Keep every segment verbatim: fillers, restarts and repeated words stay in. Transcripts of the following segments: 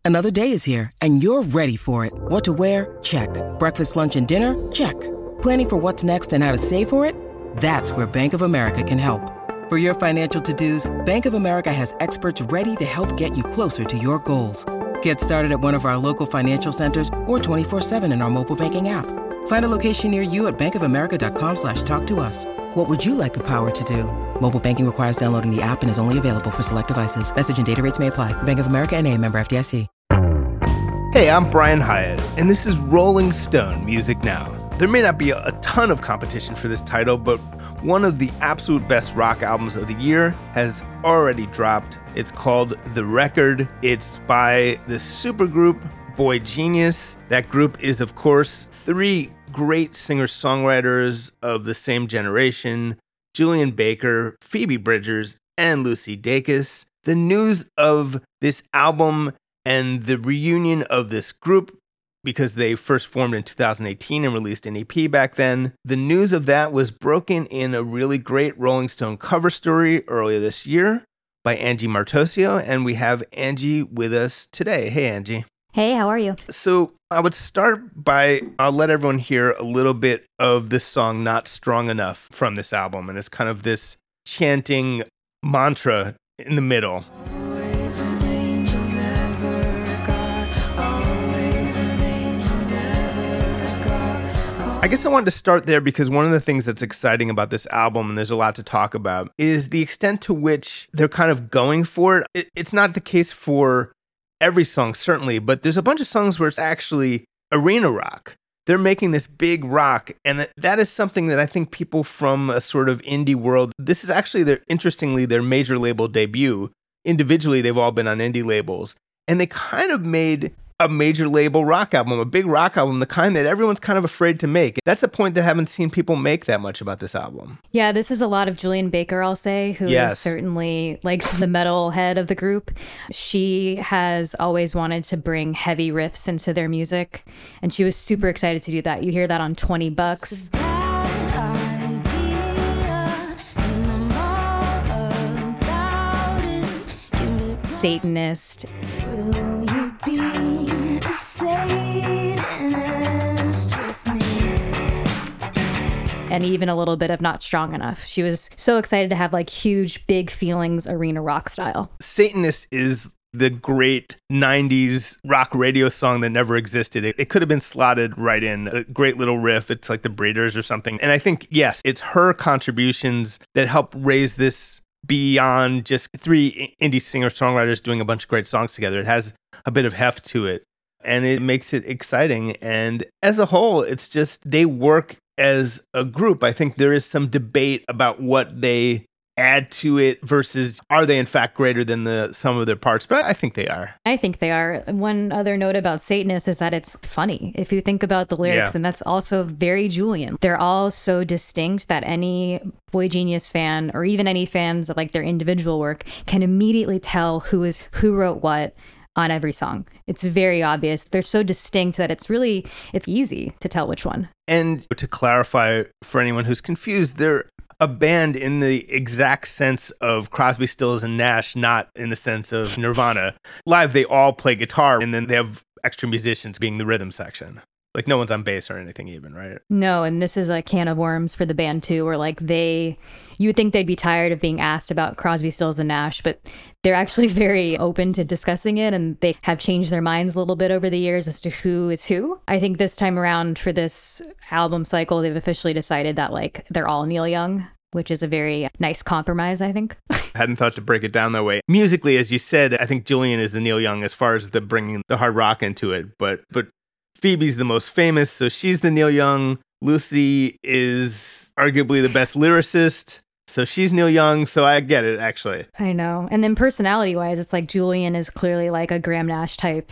Another day is here, and you're ready for it. What to wear? Check. Breakfast, lunch, and dinner? Check. Planning for what's next and how to save for it? That's where Bank of America can help. For your financial to-dos, Bank of America has experts ready to help get you closer to your goals. Get started at one of our local financial centers or twenty-four seven in our mobile banking app. Find a location near you at bankofamerica.com slash talk to us. What would you like the power to do? Mobile banking requires downloading the app and is only available for select devices. Message and data rates may apply. Bank of America N A, member F D I C. Hey, I'm Brian Hiatt, and this is Rolling Stone Music Now. There may not be a ton of competition for this title, but one of the absolute best rock albums of the year has already dropped. It's called The Record. It's by the supergroup Boy Genius. That group is, of course, three great singer-songwriters of the same generation, Julian Baker, Phoebe Bridgers, and Lucy Dacus. The news of this album and the reunion of this group, because they first formed in two thousand eighteen and released an E P back then. The news of that was broken in a really great Rolling Stone cover story earlier this year by Angie Martosio, and we have Angie with us today. Hey, Angie. Hey, how are you? So I would start by, I'll let everyone hear a little bit of this song, Not Strong Enough, from this album, and it's kind of this chanting mantra in the middle. I guess I wanted to start there because one of the things that's exciting about this album, and there's a lot to talk about, is the extent to which they're kind of going for it. it. It's not the case for every song, certainly, but there's a bunch of songs where it's actually arena rock. They're making this big rock, and that is something that I think people from a sort of indie world, this is actually, their, interestingly, their major label debut. Individually, they've all been on indie labels, and they kind of made a major label rock album, a big rock album, the kind that everyone's kind of afraid to make. That's a point that I haven't seen people make that much about this album. Yeah, this is a lot of Julian Baker, I'll say, who yes. is certainly like the metal head of the group. She has always wanted to bring heavy riffs into their music, and she was super excited to do that. You hear that on twenty bucks. Satanist. Will you be a Satanist with me? And even a little bit of Not Strong Enough. She was so excited to have like huge, big feelings, arena rock style. Satanist is the great nineties rock radio song that never existed. It, it could have been slotted right in. A great little riff. It's like the Breeders or something. And I think, yes, it's her contributions that help raise this beyond just three indie singer-songwriters doing a bunch of great songs together. It has a bit of heft to it, and it makes it exciting. And as a whole, it's just, they work as a group. I think there is some debate about what they add to it versus are they in fact greater than the sum of their parts, but I think they are. I think they are. One other note about Satanist is that it's funny if you think about the lyrics, yeah. And that's also very Julian. They're all so distinct that any Boy Genius fan or even any fans of like their individual work can immediately tell who is who wrote what on every song. It's very obvious. They're so distinct that it's really, it's easy to tell which one. And to clarify for anyone who's confused, they're a band in the exact sense of Crosby, Stills, and Nash, not in the sense of Nirvana. Live, they all play guitar, and then they have extra musicians being the rhythm section. Like, no one's on bass or anything even, right? No, and this is a can of worms for the band, too, where, like, they... You would think they'd be tired of being asked about Crosby, Stills, and Nash, but they're actually very open to discussing it, and they have changed their minds a little bit over the years as to who is who. I think this time around for this album cycle, they've officially decided that, like, they're all Neil Young, which is a very nice compromise, I think. Hadn't thought to break it down that way. Musically, as you said, I think Julian is the Neil Young as far as the bringing the hard rock into it, but but Phoebe's the most famous, so she's the Neil Young. Lucy is arguably the best lyricist, so she's Neil Young, so I get it, actually. I know. And then personality-wise, it's like Julian is clearly like a Graham Nash type,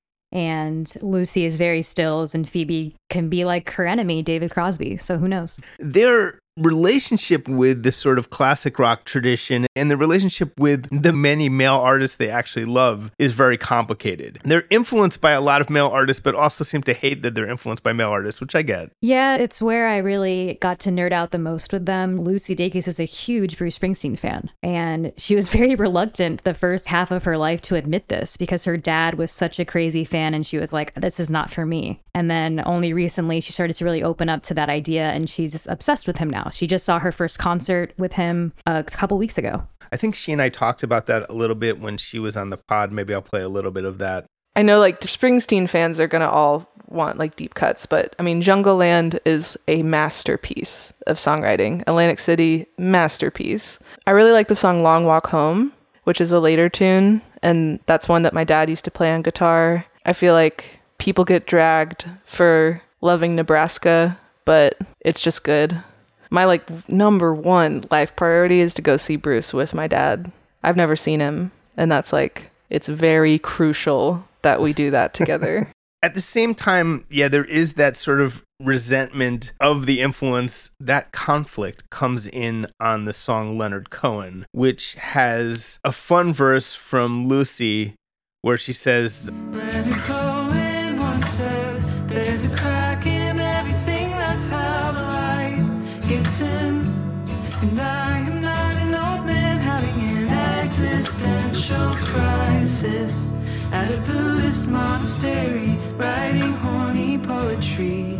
and Lucy is very Stills, and Phoebe can be like her enemy, David Crosby, so who knows? They're relationship with this sort of classic rock tradition and the relationship with the many male artists they actually love is very complicated. They're influenced by a lot of male artists, but also seem to hate that they're influenced by male artists, which I get. Yeah, it's where I really got to nerd out the most with them. Lucy Dacus is a huge Bruce Springsteen fan, and she was very reluctant the first half of her life to admit this because her dad was such a crazy fan, and she was like, this is not for me. And then only recently she started to really open up to that idea, and she's obsessed with him now. She just saw her first concert with him a couple weeks ago. I think she and I talked about that a little bit when she was on the pod. Maybe I'll play a little bit of that. I know like Springsteen fans are going to all want like deep cuts, but I mean, Jungle Land is a masterpiece of songwriting. Atlantic City, masterpiece. I really like the song Long Walk Home, which is a later tune. And that's one that my dad used to play on guitar. I feel like people get dragged for loving Nebraska, but it's just good. My like number one life priority is to go see Bruce with my dad. I've never seen him, and that's like, it's very crucial that we do that together. At the same time, yeah, there is that sort of resentment of the influence. That conflict comes in on the song Leonard Cohen, which has a fun verse from Lucy where she says, Leonard Cohen once said, there's a crack in everything, that's how the light gets in. And I am not an old man having an existential crisis at a Buddhist monastery, writing horny poetry.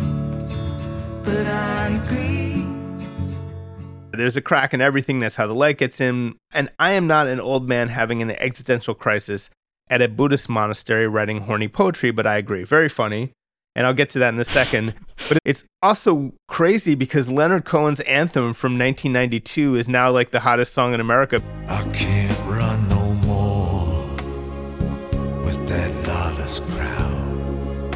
But I agree. There's a crack in everything, that's how the light gets in. And I am not an old man having an existential crisis at a Buddhist monastery writing horny poetry, but I agree. Very funny. And I'll get to that in a second. But it's also crazy because Leonard Cohen's anthem from nineteen ninety-two is now like the hottest song in America. I can't run no more with that lawless crowd.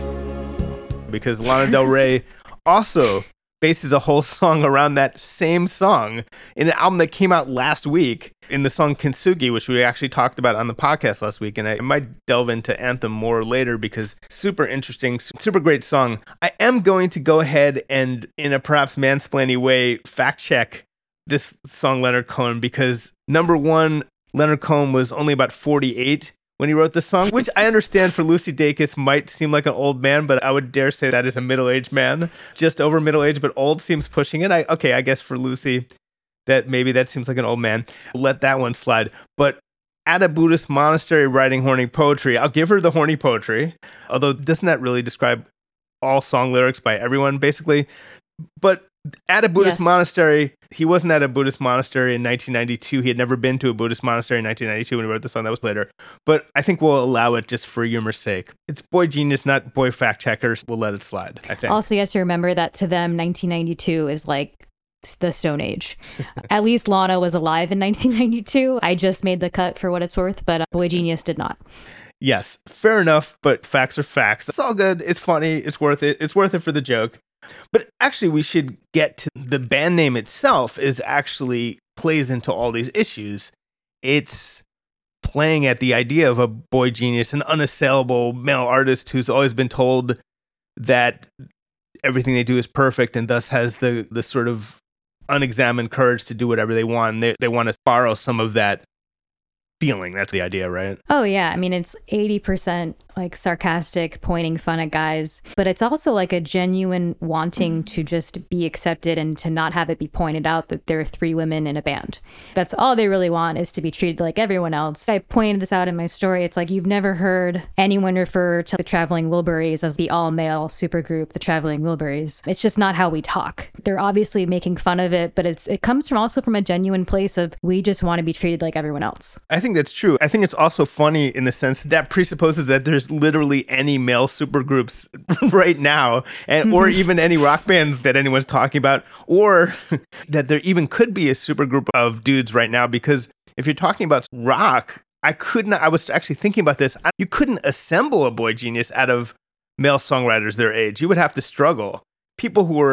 Because Lana Del Rey also bases a whole song around that same song in an album that came out last week in the song Kintsugi, which we actually talked about on the podcast last week. And I might delve into Anthem more later because super interesting, super great song. I am going to go ahead and, in a perhaps mansplaining way, fact check this song Leonard Cohen, because number one, Leonard Cohen was only about forty-eight when he wrote the song, which I understand for Lucy Dacus might seem like an old man, but I would dare say that is a middle-aged man. Just over middle-aged, but old seems pushing it. I, okay, I guess for Lucy, that maybe that seems like an old man. Let that one slide. But at a Buddhist monastery writing horny poetry, I'll give her the horny poetry, although doesn't that really describe all song lyrics by everyone, basically? But at a Buddhist yes. monastery, he wasn't at a Buddhist monastery in nineteen ninety-two. He had never been to a Buddhist monastery in nineteen ninety-two when he wrote the song. That was later. But I think we'll allow it just for humor's sake. It's boy genius, not boy fact checkers. We'll let it slide, I think. Also, you have to remember that to them, nineteen ninety-two is like the Stone Age. At least Lana was alive in nineteen ninety-two. I just made the cut for what it's worth, but uh, boy genius did not. Yes, fair enough, but facts are facts. It's all good. It's funny. It's worth it. It's worth it for the joke. But actually, we should get to the band name itself is actually plays into all these issues. It's playing at the idea of a boy genius, an unassailable male artist who's always been told that everything they do is perfect and thus has the, the sort of unexamined courage to do whatever they want. And they, they want to borrow some of that feeling. That's the idea, right? Oh, yeah. I mean, it's eighty percent like sarcastic, pointing fun at guys, but it's also like a genuine wanting to just be accepted and to not have it be pointed out that there are three women in a band. That's all they really want, is to be treated like everyone else. I pointed this out in my story. It's like you've never heard anyone refer to the Traveling Wilburys as the all-male supergroup, the Traveling Wilburys. It's just not how we talk. They're obviously making fun of it, but it's it comes from also from a genuine place of we just want to be treated like everyone else. I think that's true. I think it's also funny in the sense that presupposes that there's literally any male supergroups right now, and or even any rock bands that anyone's talking about, or that there even could be a supergroup of dudes right now. Because if you're talking about rock, I couldn't, I was actually thinking about this. You couldn't assemble a boy genius out of male songwriters their age. You would have to struggle. People who were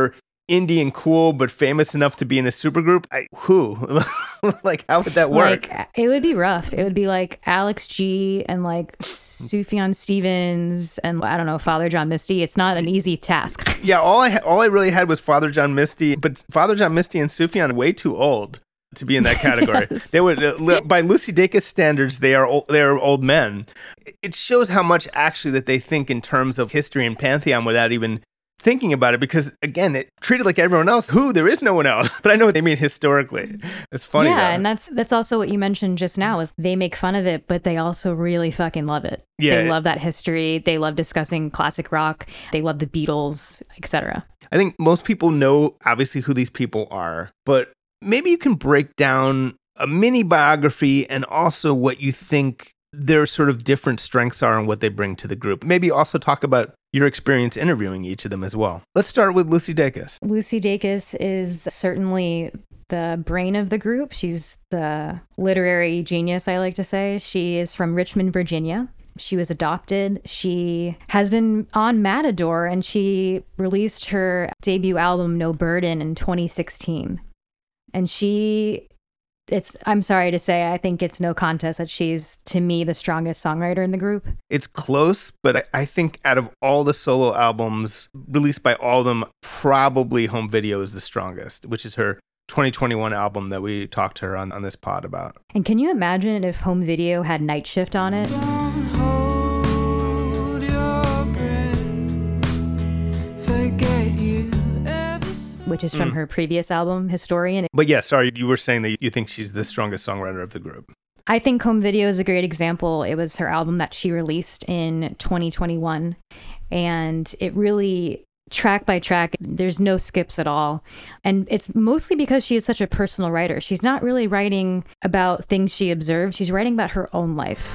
indie and cool, but famous enough to be in a supergroup? I, who? Like, how would that work? Like, it would be rough. It would be like Alex G and like Sufjan Stevens and I don't know, Father John Misty. It's not an easy task. Yeah, all I all I really had was Father John Misty, but Father John Misty and Sufjan are way too old to be in that category. Yes. They would, uh, by Lucy Dacus standards, they are old, they are old men. It shows how much actually that they think in terms of history and pantheon without even thinking about it, because again, it treated like everyone else. Who? There is no one else. But I know what they mean historically. It's funny. Yeah, though. And that's that's also what you mentioned just now is they make fun of it, but they also really fucking love it. Yeah, they it, love that history. They love discussing classic rock. They love the Beatles, et cetera. I think most people know obviously who these people are, but maybe you can break down a mini biography and also what you think their sort of different strengths are and what they bring to the group. Maybe also talk about your experience interviewing each of them as well. Let's start with Lucy Dacus. Lucy Dacus is certainly the brain of the group. She's the literary genius, I like to say. She is from Richmond, Virginia. She was adopted. She has been on Matador, and she released her debut album, No Burden, in twenty sixteen. And she... It's, I'm sorry to say, I think it's no contest that she's, to me, the strongest songwriter in the group. It's close, but I, I think out of all the solo albums released by all of them, probably Home Video is the strongest, which is her twenty twenty-one album that we talked to her on, on this pod about. And can you imagine if Home Video had Night Shift on it? Don't hold your breath, forget you. Which is from mm. her previous album, Historian. But yeah, sorry, you were saying that you think she's the strongest songwriter of the group. I think Home Video is a great example. It was her album that she released in twenty twenty-one. And it really, track by track, there's no skips at all. And it's mostly because she is such a personal writer. She's not really writing about things she observed. She's writing about her own life.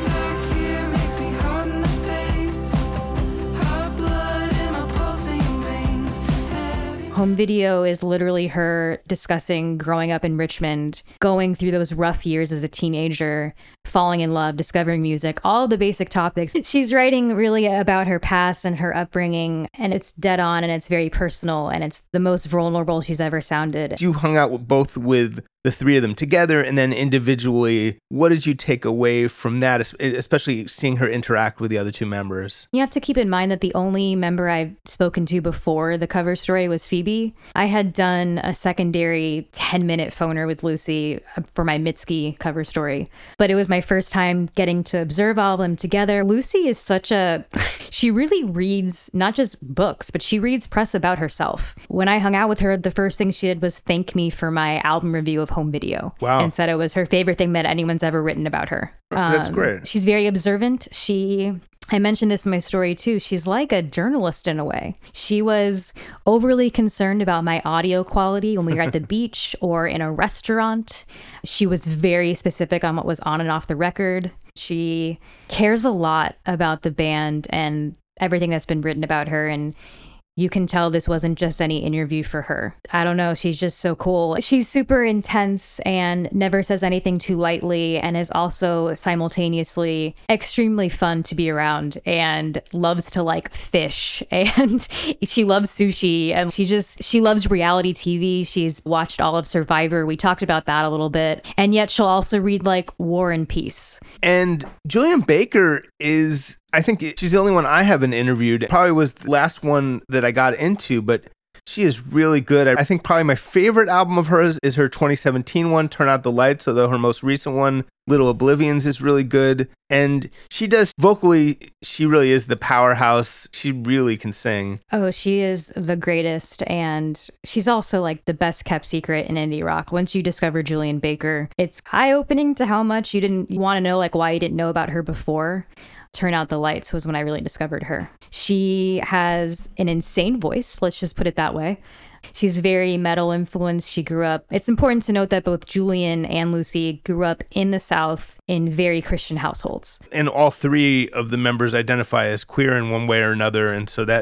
Home Video is literally her discussing growing up in Richmond, going through those rough years as a teenager, falling in love, discovering music, all the basic topics. She's writing really about her past and her upbringing, and it's dead on and it's very personal, and it's the most vulnerable she's ever sounded. You hung out with both with the three of them together and then individually. What did you take away from that, especially seeing her interact with the other two members? You have to keep in mind that the only member I've spoken to before the cover story was Phoebe. I had done a secondary ten-minute phoner with Lucy for my Mitski cover story, but it was my first time getting to observe all of them together. Lucy is such a... She really reads not just books, but she reads press about herself. When I hung out with her, the first thing she did was thank me for my album review of Home Video. Wow. And said it was her favorite thing that anyone's ever written about her. That's um, great. She's very observant. She... I mentioned this in my story too. She's like a journalist in a way. She was overly concerned about my audio quality when we were at the beach or in a restaurant. She was very specific on what was on and off the record. She cares a lot about the band and everything that's been written about her, and you can tell this wasn't just any interview for her. I don't know. She's just so cool. She's super intense and never says anything too lightly, and is also simultaneously extremely fun to be around and loves to like fish, and she loves sushi, and she just, she loves reality T V. She's watched all of Survivor. We talked about that a little bit. And yet she'll also read like War and Peace. And Julien Baker is... I think she's the only one I haven't interviewed. Probably was the last one that I got into, but she is really good. I think probably my favorite album of hers is her twenty seventeen one, Turn Out the Lights, although her most recent one, Little Oblivions, is really good. And she does, vocally, she really is the powerhouse. She really can sing. Oh, she is the greatest. And she's also like the best kept secret in indie rock. Once you discover Julien Baker, it's eye-opening to how much you didn't want to know, like why you didn't know about her before. Turn Out the Lights was when I really discovered her. She has an insane voice, let's just put it that way. She's very metal influenced. She grew up, it's important to note that both Julien and Lucy grew up in the South in very Christian households. And all three of the members identify as queer in one way or another, and so that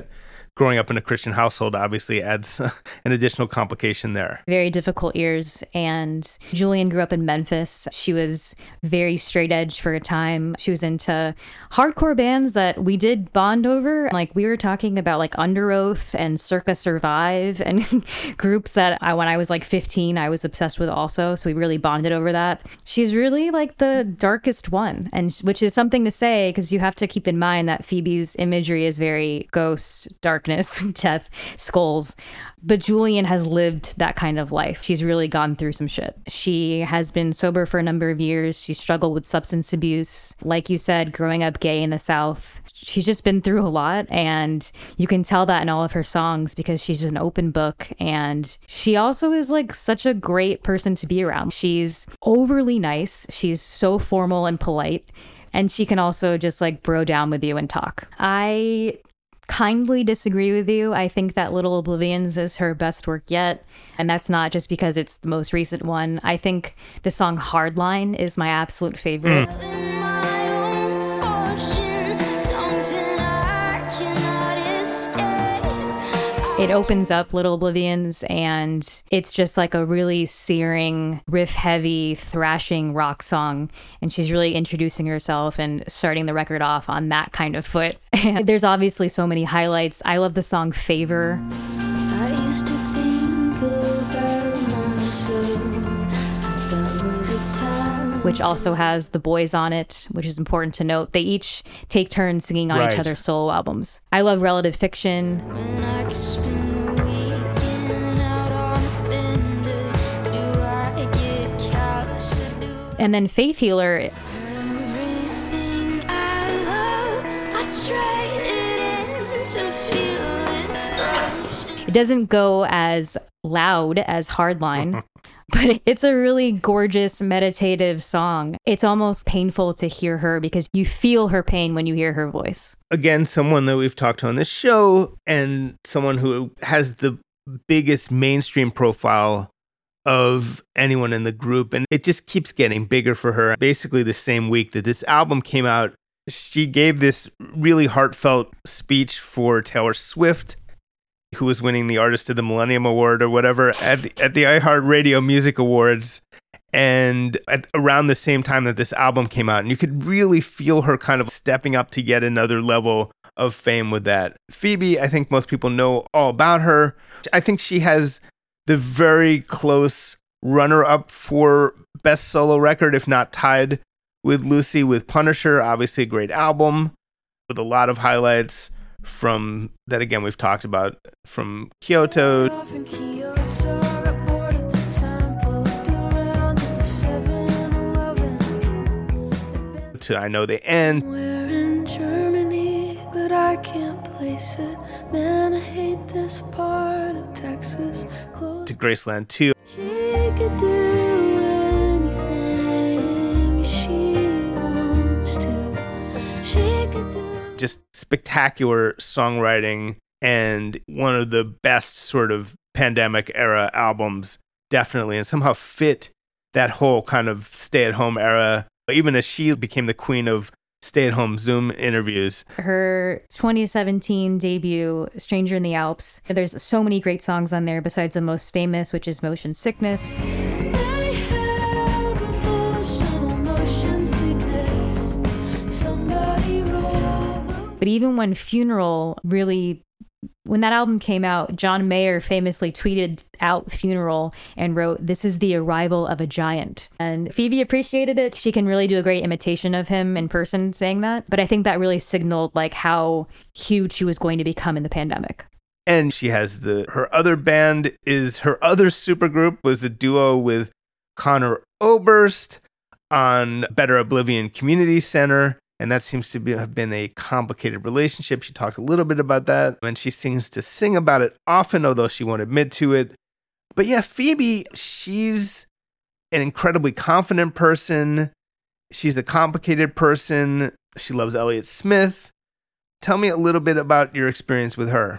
growing up in a Christian household obviously adds an additional complication there. Very difficult years. And Julian grew up in Memphis. She was very straight edge for a time. She was into hardcore bands that we did bond over. Like we were talking about like Under Oath and Circa Survive and groups that I, when I was like fifteen, I was obsessed with also. So we really bonded over that. She's really like the darkest one, and which is something to say because you have to keep in mind that Phoebe's imagery is very ghost, darkness, death, skulls. But Julian has lived that kind of life. She's really gone through some shit. She has been sober for a number of years. She struggled with substance abuse. Like you said, growing up gay in the South. She's just been through a lot, and you can tell that in all of her songs because she's an open book, and she also is like such a great person to be around. She's overly nice. She's so formal and polite, and she can also just like bro down with you and talk. I kindly disagree with you. I think that Little Oblivions is her best work yet, and that's not just because it's the most recent one. I think the song Hardline is my absolute favorite. Mm. It opens up Little Oblivions, and it's just like a really searing, riff-heavy, thrashing rock song. And she's really introducing herself and starting the record off on that kind of foot. And there's obviously so many highlights. I love the song Favor. I used to think about myself. That was a time. Which also has The Boys on it, which is important to note. They each take turns singing on Right. each other's solo albums. I love Relative Fiction. When I could spend the weekend out on a bender, do I get callous or do And then Faith Healer, everything I love? I trade it in to feel it rush. it doesn't go as loud as Hardline, but it's a really gorgeous, meditative song. It's almost painful to hear her because you feel her pain when you hear her voice. Again, someone that we've talked to on this show and someone who has the biggest mainstream profile of anyone in the group. And it just keeps getting bigger for her. Basically, the same week that this album came out, she gave this really heartfelt speech for Taylor Swift, who was winning the Artist of the Millennium Award or whatever at the, at the iHeartRadio Music Awards. And at around the same time that this album came out, and you could really feel her kind of stepping up to yet another level of fame with that. Phoebe, I think most people know all about her. I think she has the very close runner-up for best solo record, if not tied with Lucy with Punisher. Obviously a great album with a lot of highlights from that, again, we've talked about, from Kyoto Off in Kyoto, got bored at the temple, looked around at the seven eleven. to I Know the End. We're in Germany, but I can't place it. Man, I hate this part of Texas. Close. To Graceland two. She could do anything she wants to. She could do. Just spectacular songwriting and one of the best sort of pandemic era albums, definitely, and somehow fit that whole kind of stay-at-home era, even as she became the queen of stay-at-home Zoom interviews. Her twenty seventeen debut, Stranger in the Alps, there's so many great songs on there besides the most famous, which is Motion Sickness. I have emotional motion sickness. Somebody roll the. But even when Funeral really, when that album came out, John Mayer famously tweeted out Funeral and wrote, "This is the arrival of a giant." And Phoebe appreciated it. She can really do a great imitation of him in person saying that. But I think that really signaled like how huge she was going to become in the pandemic. And she has the, her other band is, her other supergroup was a duo with Connor Oberst on Better Oblivion Community Center. And that seems to be, have been a complicated relationship. She talked a little bit about that. And she seems to sing about it often, although she won't admit to it. But yeah, Phoebe, she's an incredibly confident person. She's a complicated person. She loves Elliott Smith. Tell me a little bit about your experience with her.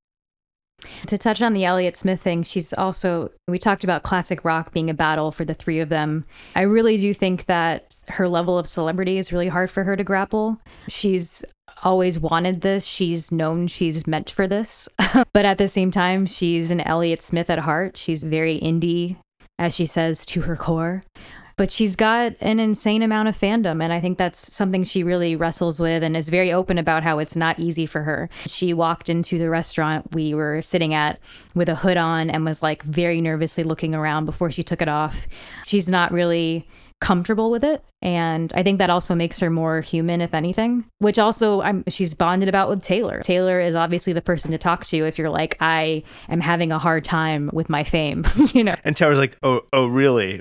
To touch on the Elliott Smith thing, she's also, we talked about classic rock being a battle for the three of them. I really do think that her level of celebrity is really hard for her to grapple. She's always wanted this. She's known she's meant for this. But at the same time, she's an Elliott Smith at heart. She's very indie, as she says, to her core. But she's got an insane amount of fandom, and I think that's something she really wrestles with and is very open about how it's not easy for her. She walked into the restaurant we were sitting at with a hood on and was like very nervously looking around before she took it off. She's not really comfortable with it, and I think that also makes her more human, if anything, which also I'm, she's bonded about with Taylor. Taylor is obviously the person to talk to if you're like, I am having a hard time with my fame, you know. And Taylor's like, oh, oh, really?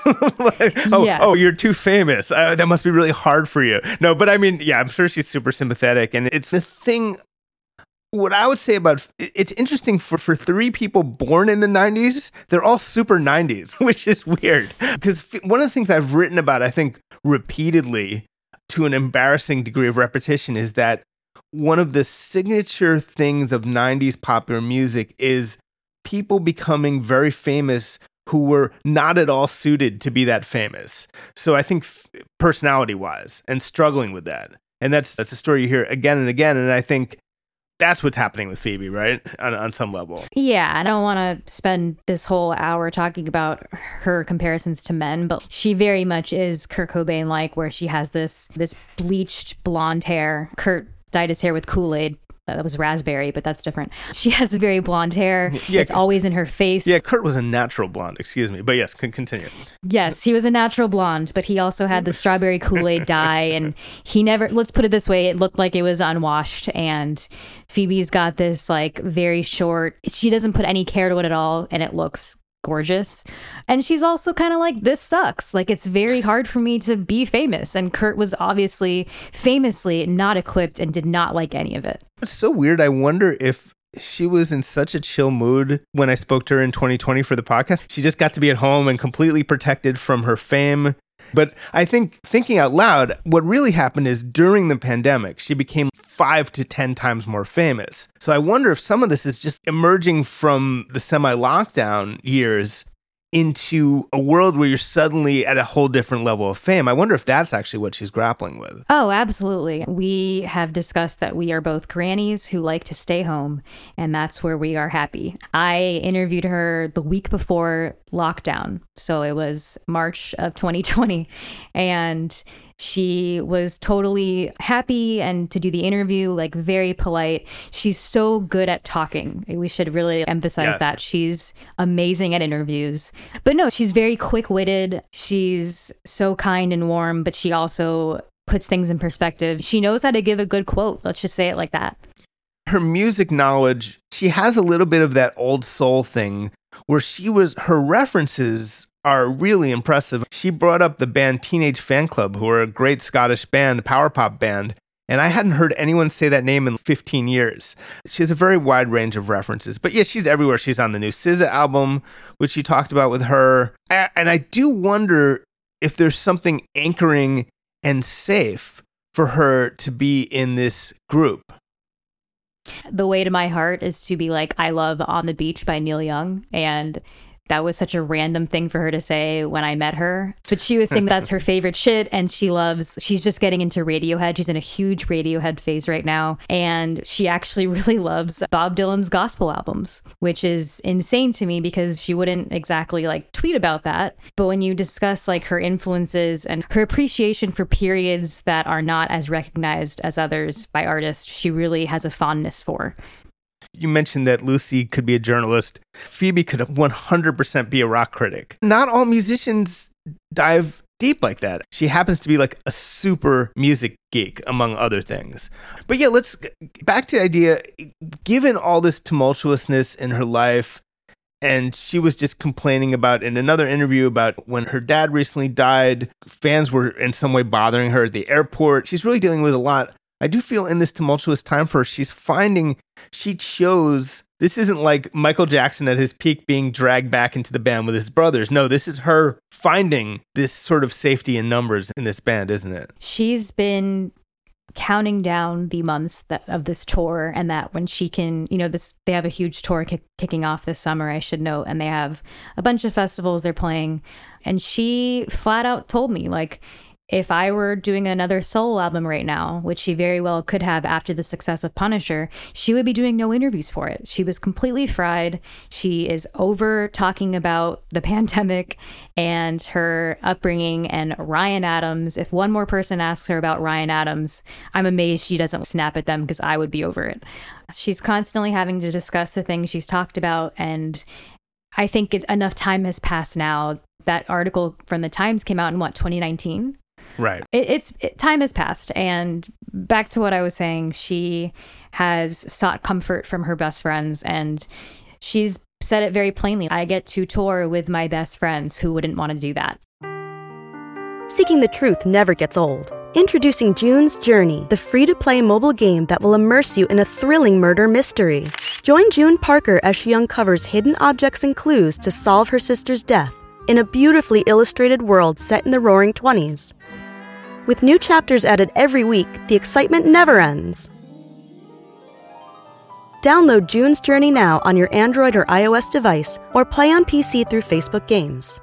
like, oh, yes. oh, you're too famous. Uh, that must be really hard for you. No, but I mean, yeah, I'm sure she's super sympathetic, and it's the thing. What I would say about it's interesting for, for three people born in the nineties, they're all super nineties, which is weird. Because one of the things I've written about, I think, repeatedly to an embarrassing degree of repetition is that one of the signature things of nineties popular music is people becoming very famous who were not at all suited to be that famous. So I think personality-wise and struggling with that. And that's that's a story you hear again and again. And I think that's what's happening with Phoebe, right? On, on some level. Yeah, I don't want to spend this whole hour talking about her comparisons to men, but she very much is Kurt Cobain-like, where she has this this bleached blonde hair. Kurt dyed his hair with Kool-Aid. That was raspberry, but that's different. She has very blonde hair. Yeah, it's always in her face. Yeah, Kurt was a natural blonde, excuse me. But yes, can continue. Yes, he was a natural blonde, but he also had the strawberry Kool-Aid dye. And he never, let's put it this way, it looked like it was unwashed. And Phoebe's got this like very short, she doesn't put any care to it at all. And it looks gorgeous. And she's also kind of like, this sucks. Like, it's very hard for me to be famous. And Kurt was obviously famously not equipped and did not like any of it. It's so weird. I wonder if she was in such a chill mood when I spoke to her in twenty twenty for the podcast. She just got to be at home and completely protected from her fame. But I think, thinking out loud, what really happened is during the pandemic, she became five to ten times more famous. So I wonder if some of this is just emerging from the semi-lockdown years into a world where you're suddenly at a whole different level of fame. I wonder if that's actually what she's grappling with. Oh, absolutely. We have discussed that we are both grannies who like to stay home, and that's where we are happy. I interviewed her the week before lockdown, so it was March of twenty twenty, and she was totally happy and to do the interview, like very polite. She's so good at talking. We should really emphasize yes. that. She's amazing at interviews. But no, she's very quick-witted. She's so kind and warm, but she also puts things in perspective. She knows how to give a good quote. Let's just say it like that. Her music knowledge, she has a little bit of that old soul thing where she was, her references are really impressive. She brought up the band Teenage Fan Club, who are a great Scottish band, power pop band, and I hadn't heard anyone say that name in fifteen years. She has a very wide range of references. But yeah, she's everywhere. She's on the new S Z A album, which you talked about with her. And I do wonder if there's something anchoring and safe for her to be in this group. The way to my heart is to be like, I love On the Beach by Neil Young, and that was such a random thing for her to say when I met her. But she was saying that's her favorite shit, and she loves, she's just getting into Radiohead. She's in a huge Radiohead phase right now. And she actually really loves Bob Dylan's gospel albums, which is insane to me because she wouldn't exactly like tweet about that. But when you discuss like her influences and her appreciation for periods that are not as recognized as others by artists, she really has a fondness for. You mentioned that Lucy could be a journalist. Phoebe could one hundred percent be a rock critic. Not all musicians dive deep like that. She happens to be like a super music geek, among other things. But yeah, let's back to the idea, given all this tumultuousness in her life, and she was just complaining about in another interview about when her dad recently died, fans were in some way bothering her at the airport. She's really dealing with a lot. I do feel in this tumultuous time for her, she's finding, she chose, this isn't like Michael Jackson at his peak being dragged back into the band with his brothers. No, this is her finding this sort of safety in numbers in this band, isn't it? She's been counting down the months that, of this tour, and that when she can, you know, this they have a huge tour kick, kicking off this summer, I should note, and they have a bunch of festivals they're playing. And she flat out told me, like, if I were doing another solo album right now, which she very well could have after the success of Punisher, she would be doing no interviews for it. She was completely fried. She is over talking about the pandemic and her upbringing and Ryan Adams. If one more person asks her about Ryan Adams, I'm amazed she doesn't snap at them because I would be over it. She's constantly having to discuss the things she's talked about, and I think it, enough time has passed now. That article from the Times came out in what, twenty nineteen? Right. It, it's it, time has passed. And back to what I was saying, she has sought comfort from her best friends, and she's said it very plainly. I get to tour with my best friends. Who wouldn't want to do that? Seeking the truth never gets old. Introducing June's Journey, the free-to-play mobile game that will immerse you in a thrilling murder mystery. Join June Parker as she uncovers hidden objects and clues to solve her sister's death in a beautifully illustrated world set in the Roaring Twenties. With new chapters added every week, the excitement never ends. Download June's Journey now on your Android or iOS device, or play on P C through Facebook Games.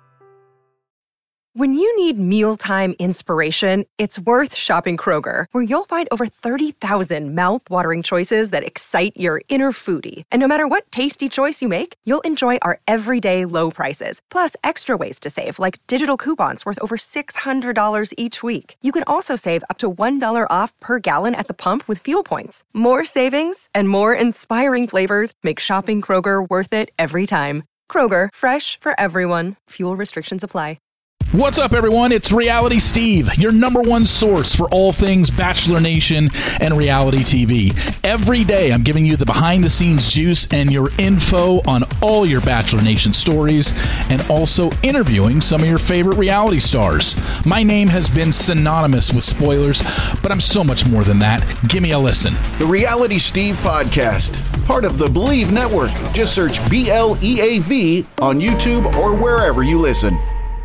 When you need mealtime inspiration, it's worth shopping Kroger, where you'll find over thirty thousand mouth-watering choices that excite your inner foodie. And no matter what tasty choice you make, you'll enjoy our everyday low prices, plus extra ways to save, like digital coupons worth over six hundred dollars each week. You can also save up to one dollar off per gallon at the pump with fuel points. More savings and more inspiring flavors make shopping Kroger worth it every time. Kroger, fresh for everyone. Fuel restrictions apply. What's up, everyone? It's Reality Steve, your number one source for all things Bachelor Nation and reality T V. Every day, I'm giving you the behind-the-scenes juice and your info on all your Bachelor Nation stories, and also interviewing some of your favorite reality stars. My name has been synonymous with spoilers, but I'm so much more than that. Give me a listen. The Reality Steve Podcast, part of the Believe Network. Just search B L E A V on YouTube or wherever you listen.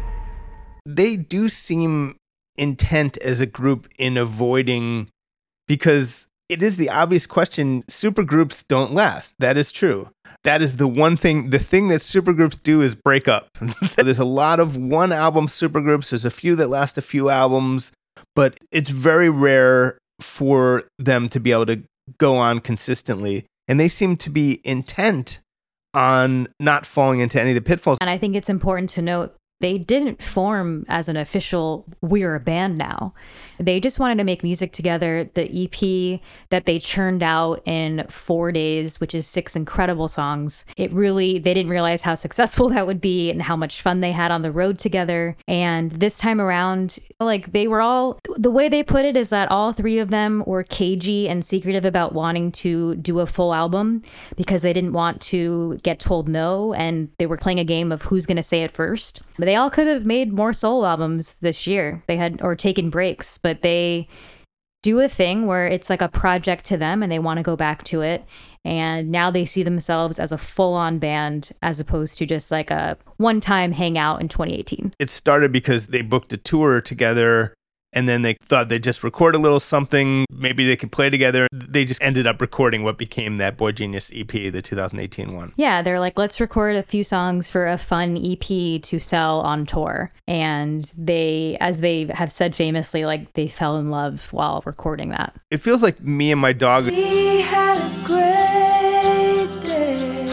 They do seem intent as a group in avoiding, because it is the obvious question, supergroups don't last. That is true. That is the one thing, the thing that supergroups do is break up. There's a lot of one album supergroups. There's a few that last a few albums, but it's very rare for them to be able to go on consistently. And they seem to be intent on not falling into any of the pitfalls. And I think it's important to note they didn't form as an official, we're a band now. They just wanted to make music together. The E P that they churned out in four days, which is six incredible songs, it really, they didn't realize how successful that would be and how much fun they had on the road together. And this time around, like, they were all, the way they put it is that all three of them were cagey and secretive about wanting to do a full album because they didn't want to get told no, and they were playing a game of who's going to say it first. But they all could have made more solo albums this year. They had, or taken breaks, but they do a thing where it's like a project to them and they want to go back to it. And now they see themselves as a full-on band as opposed to just like a one-time hangout in twenty eighteen. It started because they booked a tour together, and then they thought they'd just record a little something. Maybe they could play together. They just ended up recording what became that Boy Genius E P, the two thousand eighteen one. Yeah, they're like, let's record a few songs for a fun E P to sell on tour. And they, as they have said famously, like they fell in love while recording that. It feels like Me and My Dog. We had a great day.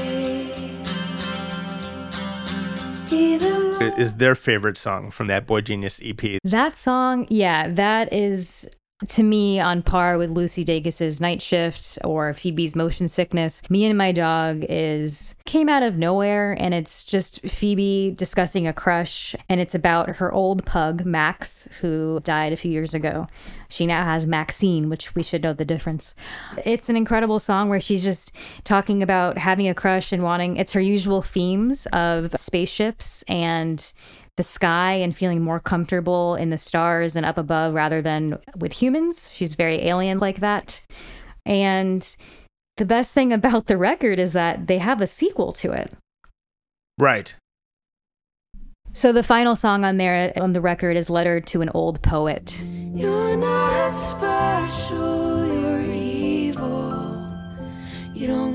Even is their favorite song from that Boy Genius E P. That song, yeah, that is to me on par with Lucy Dacus's Night Shift or Phoebe's Motion Sickness. Me and My Dog is came out of nowhere, and it's just Phoebe discussing a crush, and it's about her old pug, Max, who died a few years ago. She now has Maxine, which we should know the difference. It's an incredible song where she's just talking about having a crush and wanting, it's her usual themes of spaceships and the sky and feeling more comfortable in the stars and up above rather than with humans. She's very alien like that. And the best thing about the record is that they have a sequel to it. Right. So the final song on there on the record is Letter to an Old Poet. You're not special, you're evil. You don't get to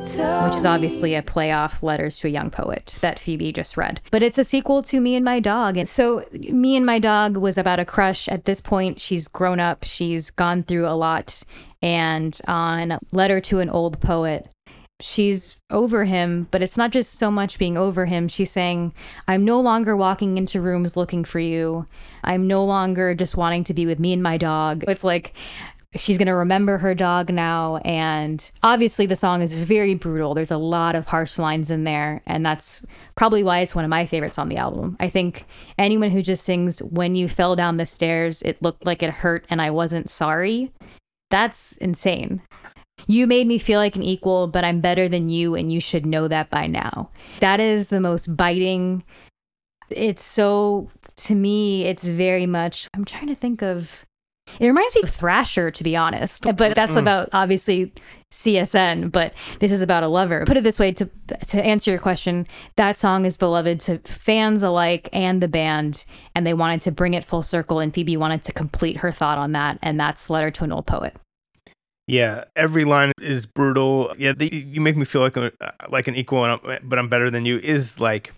which is obviously a play off Letters to a Young Poet that Phoebe just read. But it's a sequel to Me and My Dog. And so Me and My Dog was about a crush. At this point, she's grown up. She's gone through a lot. And on Letter to an Old Poet, she's over him, but it's not just so much being over him. She's saying, I'm no longer walking into rooms looking for you. I'm no longer just wanting to be with me and my dog. It's like she's going to remember her dog now. And obviously the song is very brutal. There's a lot of harsh lines in there. And that's probably why it's one of my favorites on the album. I think anyone who just sings, when you fell down the stairs, it looked like it hurt and I wasn't sorry. That's insane. You made me feel like an equal, but I'm better than you, and you should know that by now. That is the most biting. It's so, to me, it's very much, I'm trying to think of, it reminds me of Thrasher, to be honest, but that's mm. about, obviously, C S N, but this is about a lover. Put it this way, to to answer your question, that song is beloved to fans alike and the band, and they wanted to bring it full circle, and Phoebe wanted to complete her thought on that, and that's Letter to an Old Poet. Yeah, every line is brutal. Yeah, the, you make me feel like a, like an equal, and I'm, but I'm better than you is like,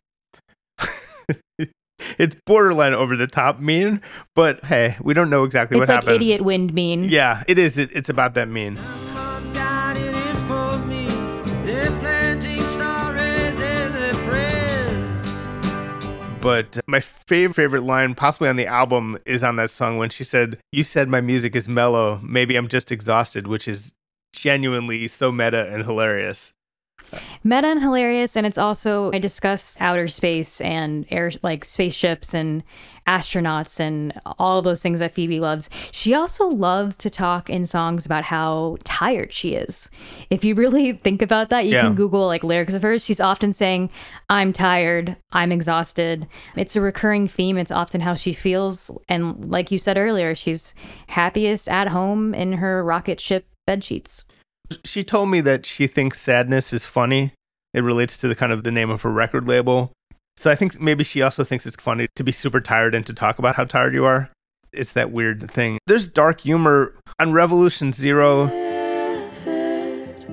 it's borderline over the top mean, but hey, we don't know exactly it's what like happened. Idiot wind mean. Yeah, it is. It, it's about that mean. But my favorite, favorite line, possibly on the album, is on that song when she said, you said my music is mellow. Maybe I'm just exhausted, which is genuinely so meta and hilarious. Meta and hilarious. And it's also, I discuss outer space and air, like spaceships and astronauts and all of those things that Phoebe loves. She also loves to talk in songs about how tired she is. If you really think about that, you yeah. can Google like lyrics of hers. She's often saying, I'm tired, I'm exhausted. It's a recurring theme. It's often how she feels. And like you said earlier, she's happiest at home in her rocket ship bedsheets. She told me that she thinks sadness is funny. It relates to the kind of the name of her record label. So I think maybe she also thinks it's funny to be super tired and to talk about how tired you are. It's that weird thing. There's dark humor on Revolution Zero. If it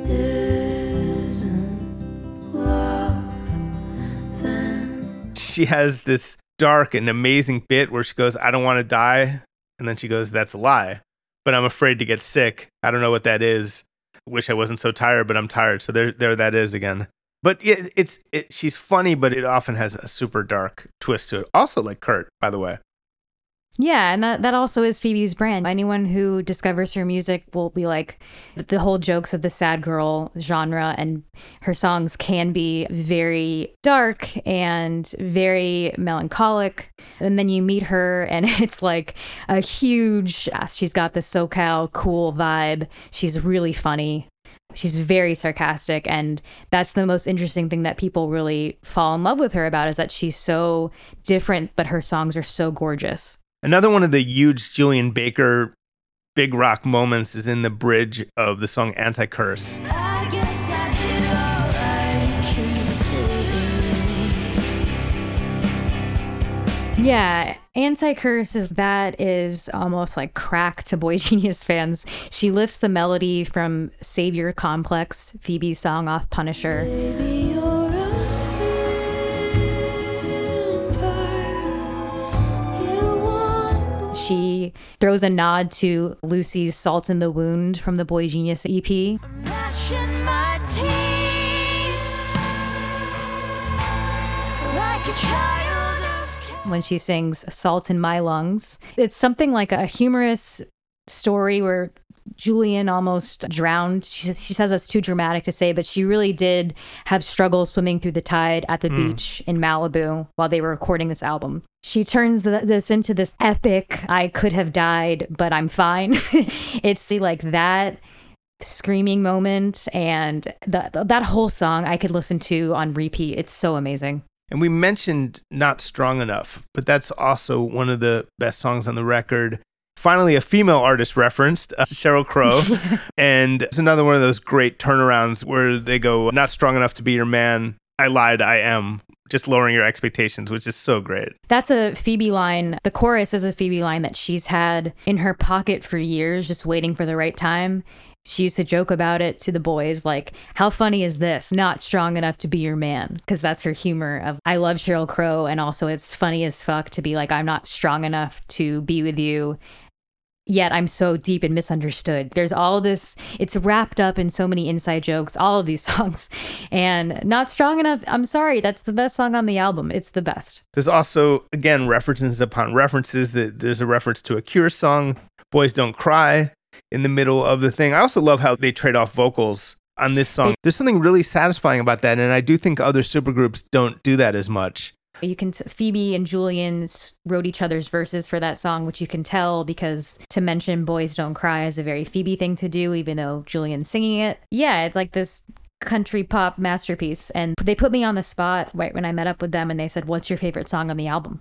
isn't love, then she has this dark and amazing bit where she goes, I don't want to die. And then she goes, that's a lie. But I'm afraid to get sick. I don't know what that is. Wish I wasn't so tired, but I'm tired. So there, there that is again. But it, it's it, she's funny, but it often has a super dark twist to it. Also like Kurt, by the way. Yeah, and that, that also is Phoebe's brand. Anyone who discovers her music will be like, the whole jokes of the sad girl genre, and her songs can be very dark and very melancholic. And then you meet her and it's like a huge, she's got the SoCal cool vibe. She's really funny. She's very sarcastic, and that's the most interesting thing that people really fall in love with her about, is that she's so different, but her songs are so gorgeous. Another one of the huge Julian Baker big rock moments is in the bridge of the song Anti-Curse. I guess I did all I can say. Yeah, Anti-Curse is that is almost like crack to Boy Genius fans. She lifts the melody from Savior Complex, Phoebe's song off Punisher. Baby, you're a She throws a nod to Lucy's Salt in the Wound from the Boy Genius E P. I'm gnashing my teeth like a child of When she sings Salt in My Lungs. It's something like a humorous story where Julian almost drowned. She, she says that's too dramatic to say, but she really did have struggle swimming through the tide at the mm. beach in Malibu while they were recording this album. She turns the, this into this epic, I could have died, but I'm fine. It's like that screaming moment, and the, that whole song I could listen to on repeat. It's so amazing. And we mentioned Not Strong Enough, but that's also one of the best songs on the record. Finally, a female artist referenced, uh, Sheryl Crow. And it's another one of those great turnarounds where they go, not strong enough to be your man. I lied, I am. just lowering your expectations, which is so great. That's a Phoebe line. The chorus is a Phoebe line that she's had in her pocket for years, just waiting for the right time. She used to joke about it to the boys, like, how funny is this? Not strong enough to be your man. Because that's her humor of, I love Sheryl Crow, and also it's funny as fuck to be like, I'm not strong enough to be with you, yet I'm so deep and misunderstood. There's all this, it's wrapped up in so many inside jokes, all of these songs. And Not Strong Enough, I'm sorry, that's the best song on the album. It's the best. There's also, again, references upon references. That there's a reference to a Cure song, Boys Don't Cry, in the middle of the thing. I also love how they trade off vocals on this song. There's something really satisfying about that, and I do think other supergroups don't do that as much. You can t- Phoebe and Julian wrote each other's verses for that song, which you can tell because to mention Boys Don't Cry is a very Phoebe thing to do, even though Julian's singing it. Yeah, it's like this country pop masterpiece. And they put me on the spot right when I met up with them, and they said, what's your favorite song on the album?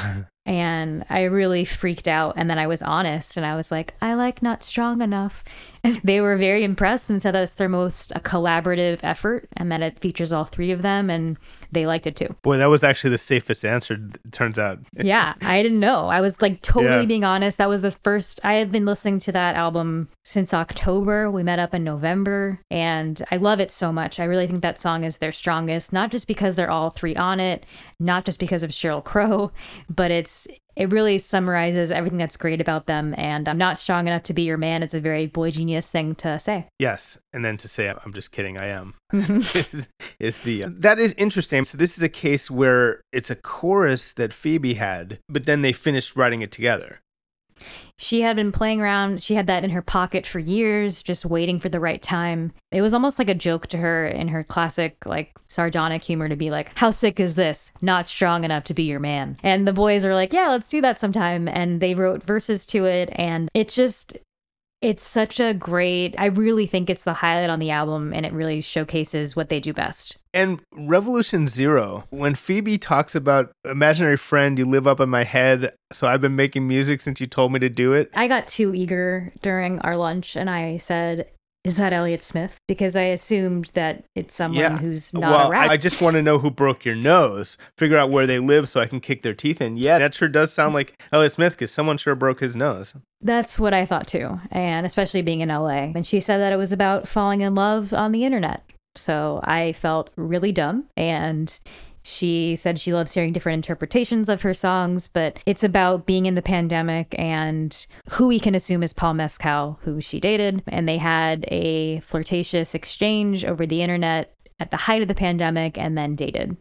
And I really freaked out. And then I was honest and I was like, I like Not Strong Enough. And they were very impressed and said that it's their most a collaborative effort and that it features all three of them. And they liked it too. Boy, that was actually the safest answer, it turns out. Yeah, I didn't know. I was like totally Yeah. being honest. That was the first, I had been listening to that album since October. We met up in November and I love it so much. I really think that song is their strongest, not just because they're all three on it, not just because of Sheryl Crow, but it's it really summarizes everything that's great about them. And I'm not strong enough to be your man. It's a very boy genius thing to say. Yes. And then to say, I'm just kidding, I am. is, is the uh, that is interesting. So this is a case where it's a chorus that Phoebe had, but then they finished writing it together. She had been playing around. She had that in her pocket for years, just waiting for the right time. It was almost like a joke to her in her classic, like, sardonic humor to be like, how sick is this? Not strong enough to be your man. And the boys are like, yeah, let's do that sometime. And they wrote verses to it. And it just, it's such a great, I really think it's the highlight on the album. And it really showcases what they do best. And Revolution Zero, when Phoebe talks about imaginary friend, you live up in my head, so I've been making music since you told me to do it. I got too eager during our lunch and I said, is that Elliott Smith? Because I assumed that it's someone Yeah. who's not well, a rapper. I I just want to know who broke your nose, figure out where they live so I can kick their teeth in. Yeah, that sure does sound like Elliott Smith because someone sure broke his nose. That's what I thought too, and especially being in L A. And she said that it was about falling in love on the internet. So I felt really dumb, and she said she loves hearing different interpretations of her songs, but it's about being in the pandemic and who we can assume is Paul Mescal, who she dated. And they had a flirtatious exchange over the internet at the height of the pandemic and then dated.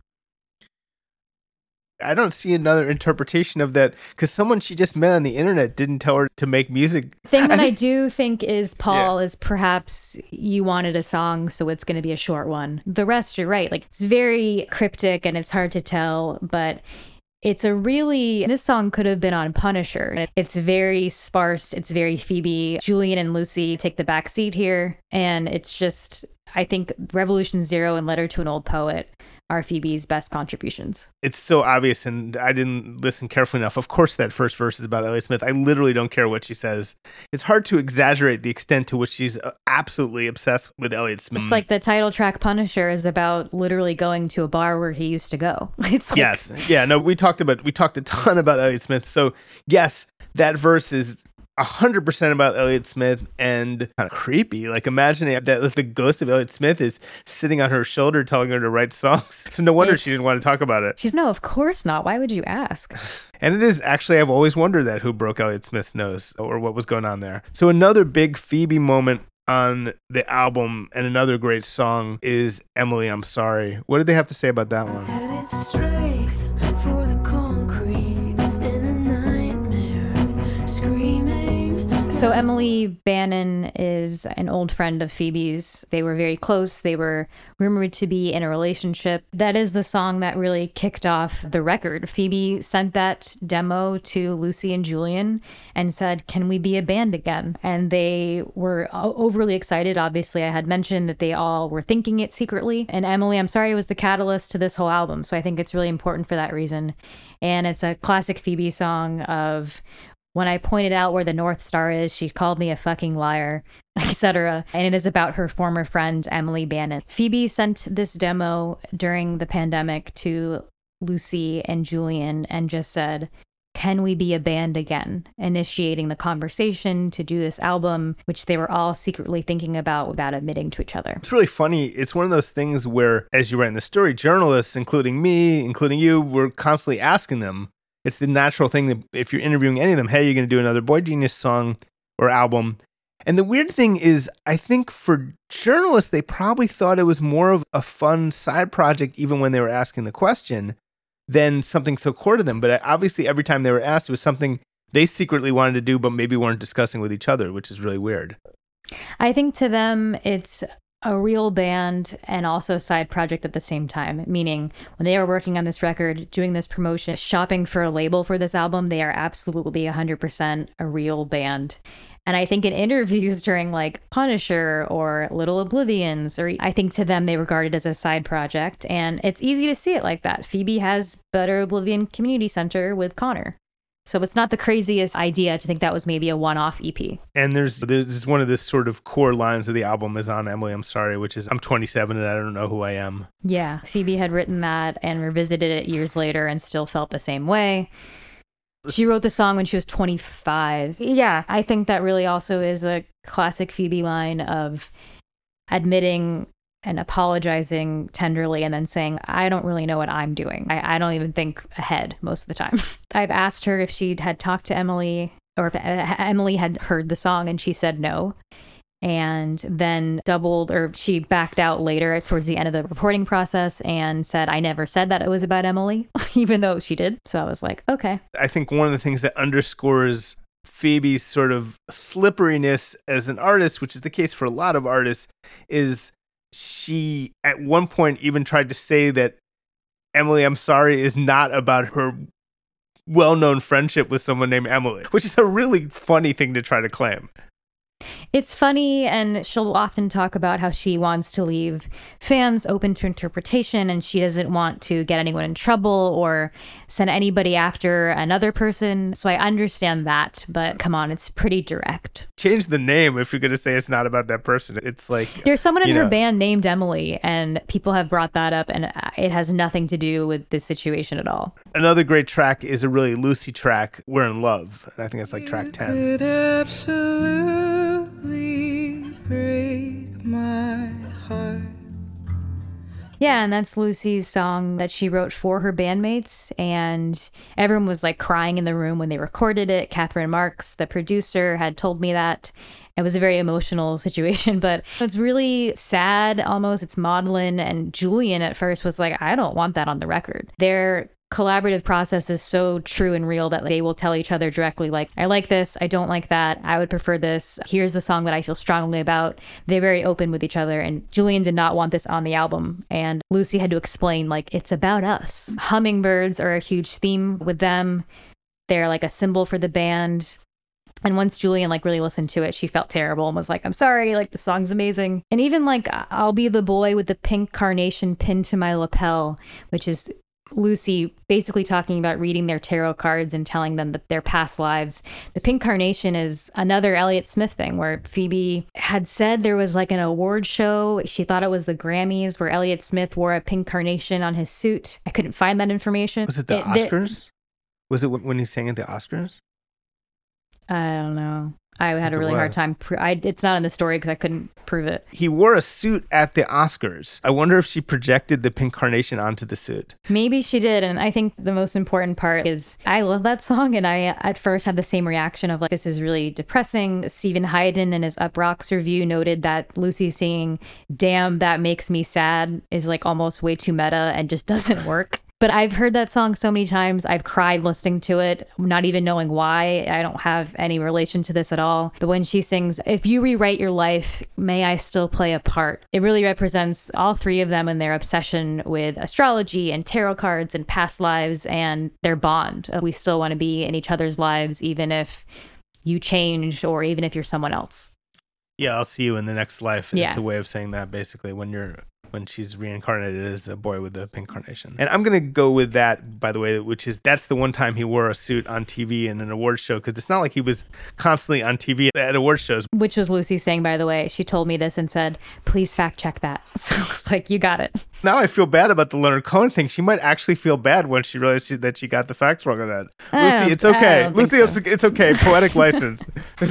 I don't see another interpretation of that because someone she just met on the internet didn't tell her to make music. Thing that I do think is Paul yeah. is perhaps you wanted a song, so it's going to be a short one. The rest, you're right. Like, it's very cryptic and it's hard to tell, but it's a really, this song could have been on Punisher. It's very sparse. It's very Phoebe. Julian and Lucy take the back seat here. And it's just, I think Revolution Zero and Letter to an Old Poet are Phoebe's best contributions. It's so obvious, and I didn't listen carefully enough. Of course, that first verse is about Elliott Smith. I literally don't care what she says. It's hard to exaggerate the extent to which she's absolutely obsessed with Elliott Smith. It's like the title track Punisher is about literally going to a bar where he used to go. It's like... Yes. Yeah, no, we talked about, we talked a ton about Elliott Smith. So yes, that verse is one hundred percent about Elliott Smith and kind of creepy. Like, imagining that the ghost of Elliott Smith is sitting on her shoulder telling her to write songs. So no wonder it's, she didn't want to talk about it. She's, no, of course not. Why would you ask? And it is actually, I've always wondered that, who broke Elliott Smith's nose or what was going on there. So another big Phoebe moment on the album and another great song is Emily, I'm Sorry. What did they have to say about that one? Headed straight for the concrete in a nightmare, screaming. So Emily Bannon is an old friend of Phoebe's. They were very close. They were rumored to be in a relationship. That is the song that really kicked off the record. Phoebe sent that demo to Lucy and Julian and said, can we be a band again? And they were overly excited. Obviously, I had mentioned that they all were thinking it secretly. And Emily, I'm Sorry, was the catalyst to this whole album. So I think it's really important for that reason. And it's a classic Phoebe song of, when I pointed out where the North Star is, she called me a fucking liar, et cetera. And it is about her former friend, Emily Bannon. Phoebe sent this demo during the pandemic to Lucy and Julian and just said, can we be a band again? Initiating the conversation to do this album, which they were all secretly thinking about without admitting to each other. It's really funny. It's one of those things where, as you write in the story, journalists, including me, including you, were constantly asking them. It's the natural thing that if you're interviewing any of them, hey, you're going to do another Boy Genius song or album. And the weird thing is, I think for journalists, they probably thought it was more of a fun side project, even when they were asking the question, than something so core to them. But obviously, every time they were asked, it was something they secretly wanted to do, but maybe weren't discussing with each other, which is really weird. I think to them, it's a real band and also side project at the same time, meaning when they are working on this record, doing this promotion, shopping for a label for this album, they are absolutely one hundred percent a real band. And I think in interviews during like Punisher or Little Oblivions, or I think to them they regard it as a side project. And it's easy to see it like that. Phoebe has Better Oblivion Community Center with Connor. So it's not the craziest idea to think that was maybe a one-off E P. And there's there's one of the sort of core lines of the album is on Emily, I'm Sorry, which is, I'm twenty-seven and I don't know who I am. Yeah, Phoebe had written that and revisited it years later and still felt the same way. She wrote the song when she was twenty-five. Yeah, I think that really also is a classic Phoebe line of admitting and apologizing tenderly and then saying, I don't really know what I'm doing. I, I don't even think ahead most of the time. I've asked her if she had talked to Emily or if Emily had heard the song, and she said no. And then doubled, or she backed out later towards the end of the reporting process and said, I never said that it was about Emily, even though she did. So I was like, okay. I think one of the things that underscores Phoebe's sort of slipperiness as an artist, which is the case for a lot of artists, is she at one point even tried to say that Emily, I'm Sorry is not about her well-known friendship with someone named Emily, which is a really funny thing to try to claim. It's funny, and she'll often talk about how she wants to leave fans open to interpretation, and she doesn't want to get anyone in trouble or send anybody after another person. So I understand that, but come on, it's pretty direct. Change the name if you're going to say it's not about that person. It's like... There's someone in you her know. band named Emily, and people have brought that up, and it has nothing to do with this situation at all. Another great track is a really Lucy track, We're in Love. And I think it's like track ten. It absolutely break my heart. Yeah, and that's Lucy's song that she wrote for her bandmates, and everyone was like crying in the room when they recorded it. Catherine Marks, the producer, had told me that. It was a very emotional situation, but it's really sad almost. It's maudlin, and Julian at first was like, I don't want that on the record. Their collaborative process is so true and real that they will tell each other directly, like, I like this, I don't like that, I would prefer this, here's the song that I feel strongly about. They're very open with each other, and Julian did not want this on the album, and Lucy had to explain, like, it's about us. Hummingbirds are a huge theme with them. They're like a symbol for the band. And once Julian like really listened to it, she felt terrible and was like, I'm sorry, like the song's amazing. And even like I'll Be the Boy with the Pink Carnation Pinned to My Lapel, which is Lucy basically talking about reading their tarot cards and telling them that their past lives. The pink carnation is another Elliott Smith thing where Phoebe had said there was like an award show. She thought it was the Grammys where Elliott Smith wore a pink carnation on his suit. I couldn't find that information. Was it the it, Oscars? Was it when he sang at the Oscars? I don't know. I had I a really hard time. Pro- I, it's not in the story because I couldn't prove it. He wore a suit at the Oscars. I wonder if she projected the pink carnation onto the suit. Maybe she did. And I think the most important part is I love that song. And I at first had the same reaction of like, this is really depressing. Stephen Hayden in his Up Rocks review noted that Lucy singing, damn, that makes me sad is like almost way too meta and just doesn't work. But I've heard that song so many times. I've cried listening to it, not even knowing why. I don't have any relation to this at all. But when she sings, if you rewrite your life, may I still play a part? It really represents all three of them and their obsession with astrology and tarot cards and past lives and their bond. We still want to be in each other's lives, even if you change or even if you're someone else. Yeah, I'll see you in the next life. Yeah. It's a way of saying that basically when you're... when she's reincarnated as a boy with the pink carnation. And I'm going to go with that, by the way, which is that's the one time he wore a suit on T V in an award show, because it's not like he was constantly on T V at award shows. Which was Lucy saying, by the way. She told me this and said, please fact check that. So I was like, you got it. Now I feel bad about the Leonard Cohen thing. She might actually feel bad when she realized she, that she got the facts wrong on that. Lucy, it's okay. Lucy, so. it's okay. Poetic license.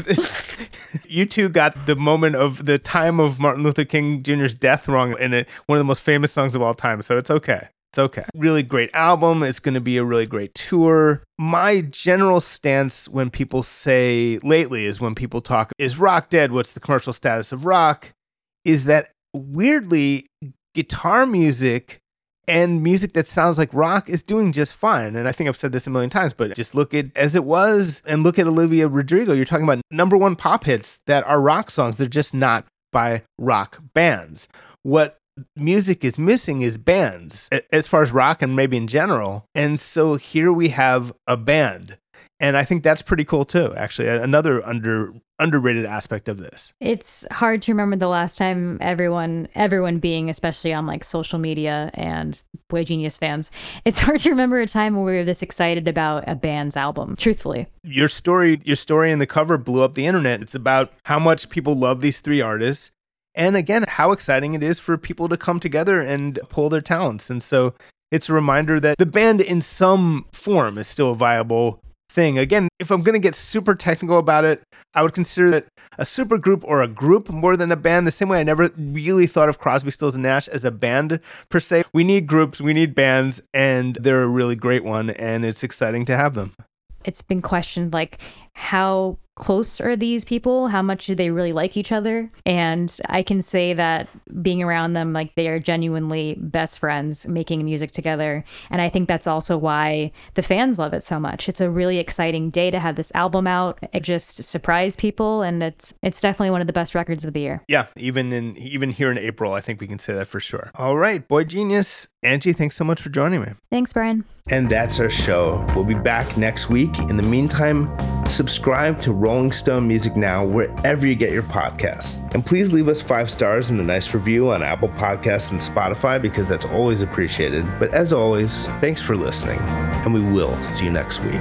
You two got the moment of the time of Martin Luther King Junior's death wrong in it, one of the most famous songs of all time. So it's okay. It's okay. Really great album. It's going to be a really great tour. My general stance when people say lately is when people talk, is rock dead? What's the commercial status of rock? Is that weirdly, guitar music and music that sounds like rock is doing just fine. And I think I've said this a million times, but just look at as it was and look at Olivia Rodrigo. You're talking about number one pop hits that are rock songs. They're just not by rock bands. What music is missing is bands as far as rock and maybe in general. And so here we have a band. And I think that's pretty cool too, actually. Another under underrated aspect of this. It's hard to remember the last time everyone, everyone being, especially on like social media and Boy Genius fans, it's hard to remember a time where we were this excited about a band's album, truthfully. Your story, your story in the cover blew up the internet. It's about how much people love these three artists. And again, how exciting it is for people to come together and pull their talents. And so it's a reminder that the band in some form is still a viable thing. Again, if I'm going to get super technical about it, I would consider it a super group or a group more than a band. The same way I never really thought of Crosby, Stills and Nash as a band per se. We need groups, we need bands, and they're a really great one, and it's exciting to have them. It's been questioned, like, how close are these people? How much do they really like each other? And I can say that being around them, like, they are genuinely best friends making music together. And I think that's also why the fans love it so much. It's a really exciting day to have this album out. It just surprised people, and it's it's definitely one of the best records of the year. Yeah, even in even here in April, I think we can say that for sure. All right, Boy Genius. Angie, thanks so much for joining me. Thanks, Brian. And that's our show. We'll be back next week. In the meantime, subscribe to Rolling Stone Music Now wherever you get your podcasts. And please leave us five stars and a nice review on Apple Podcasts and Spotify, because that's always appreciated. But as always, thanks for listening, and we will see you next week.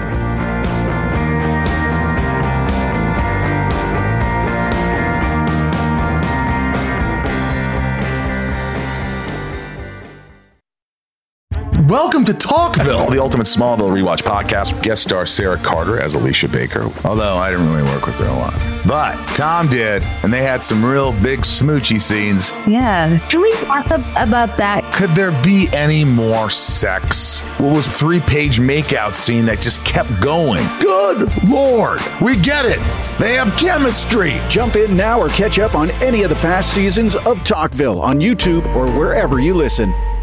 Welcome to Talkville, the ultimate Smallville rewatch podcast. Guest star Sarah Carter as Alicia Baker, although I didn't really work with her a lot. But Tom did, and they had some real big smoochy scenes. Yeah. Can we talk about that? Could there be any more sex? What was a three-page makeout scene that just kept going? Good Lord, we get it. They have chemistry. Jump in now or catch up on any of the past seasons of Talkville on YouTube or wherever you listen.